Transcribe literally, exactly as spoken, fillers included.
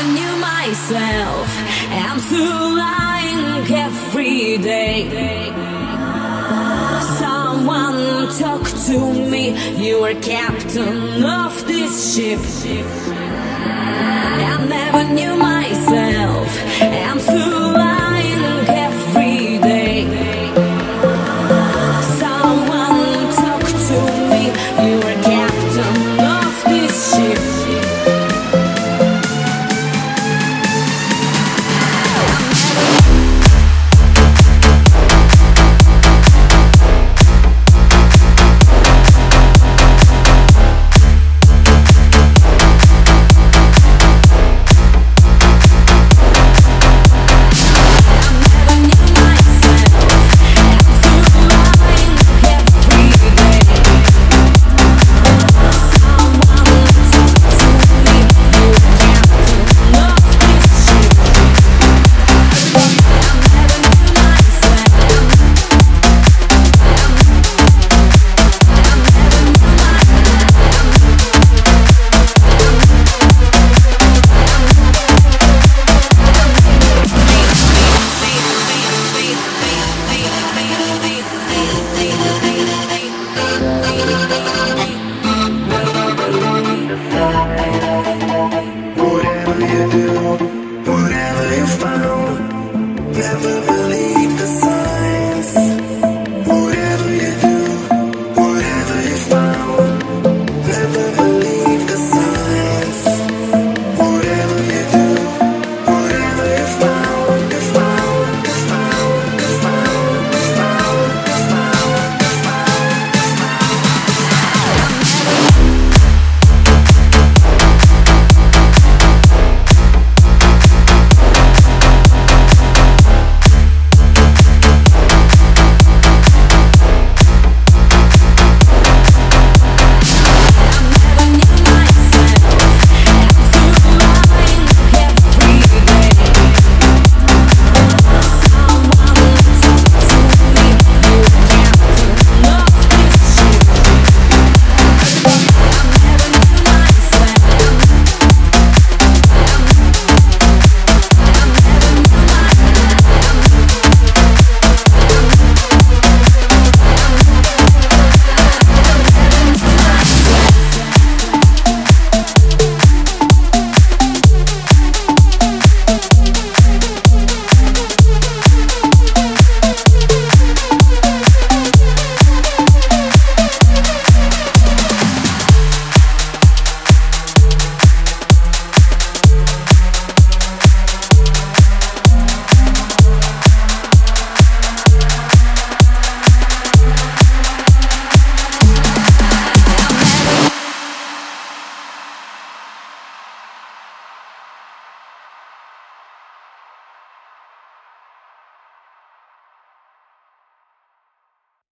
never knew myself. I'm still lying every day. Someone talk to me. You are captain of this ship. I never knew myself. I'm still lying every day. Someone talk to me. You are captain of this ship. Whatever you do, whatever you found, never